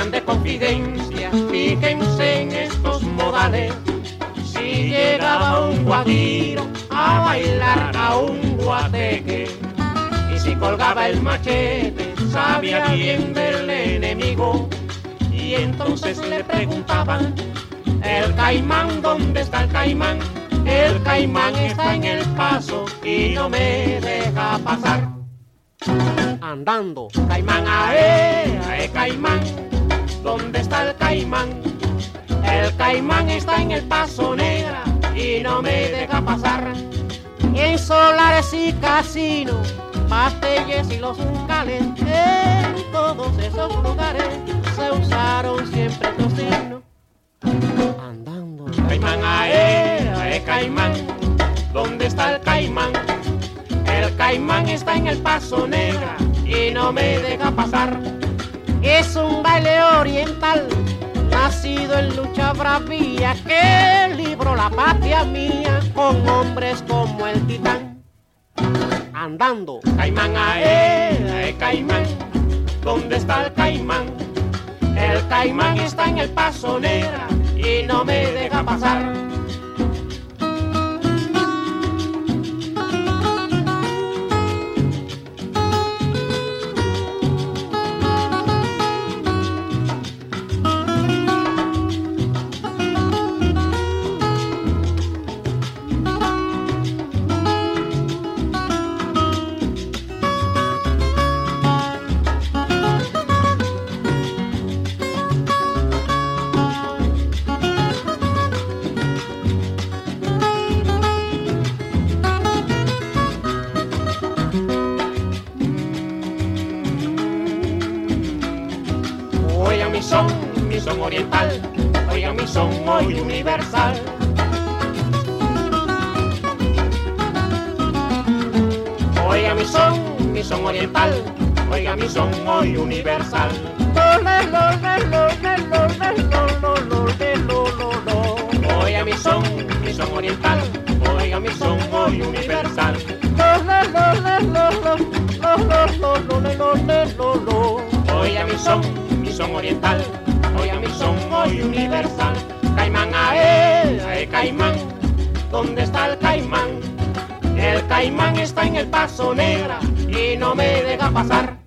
sean de confidencia, fíjense en estos modales. Si llegaba un guajiro a bailar a un guateque, y si colgaba el machete, sabía bien del enemigo. Y entonces le preguntaban, el caimán, ¿dónde está el caimán? El caimán está en el paso y no me deja pasar. Andando, caimán, ae, caimán, ¿dónde está el caimán? El caimán está en el paso negra y no me deja pasar. En solares y casinos, pastelles y los bucales, en todos esos lugares se usaron siempre tocino. Andando, caimán, ae, caimán, ¿dónde está el caimán? El caimán está en el paso negra y no me deja pasar. Es un baile oriental, nacido en lucha bravía, que libró la patria mía con hombres como el titán. Andando, caimán, ae, caimán, ¿dónde está el caimán? El caimán está en el paso negra y no me deja pasar. Mi son oriental, oiga mi son hoy universal. Oiga mi son oriental, oiga mi son hoy universal. Oiga mi son oriental, oiga mi son hoy universal. Oiga mi son oriental, oiga mi son hoy universal. Caimán, ae, caimán, ¿dónde está el caimán? El caimán está en el paso negra y no me deja pasar.